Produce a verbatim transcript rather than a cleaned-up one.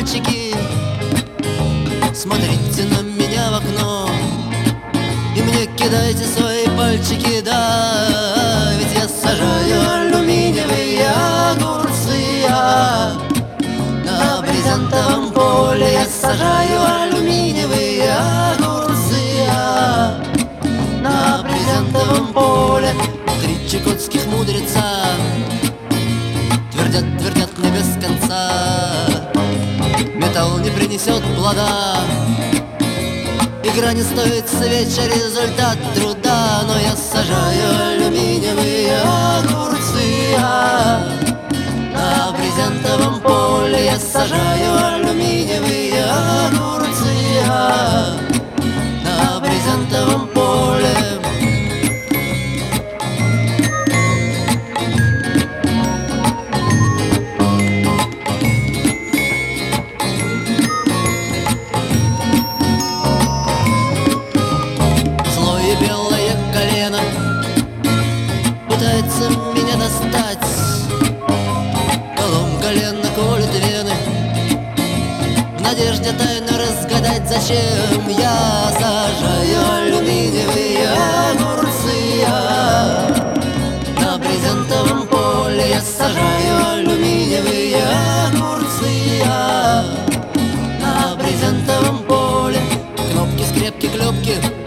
мальчики, смотрите на меня в окно и мне кидайте свои пальчики, да, ведь я сажаю алюминиевые огурцы, я на брезентовом поле я сажаю алюминиевые огурцы, я на брезентовом поле. Три чукотских мудреца твердят, твердят не без конца: металл не принесет плода, игра не стоит свеча, результат труда. Но я сажаю алюминиевые огурцы, я на брезентовом поле я сажаю алюминиевые огурцы, я на брезентовом поле. Белое колено пытается меня достать, колом колено колет вены, в надежде тайно разгадать, зачем я сажаю алюминиевые огурцы, я на брезентовом поле я сажаю алюминиевые огурцы, я на брезентовом поле. Кнопки, скрепки, клепки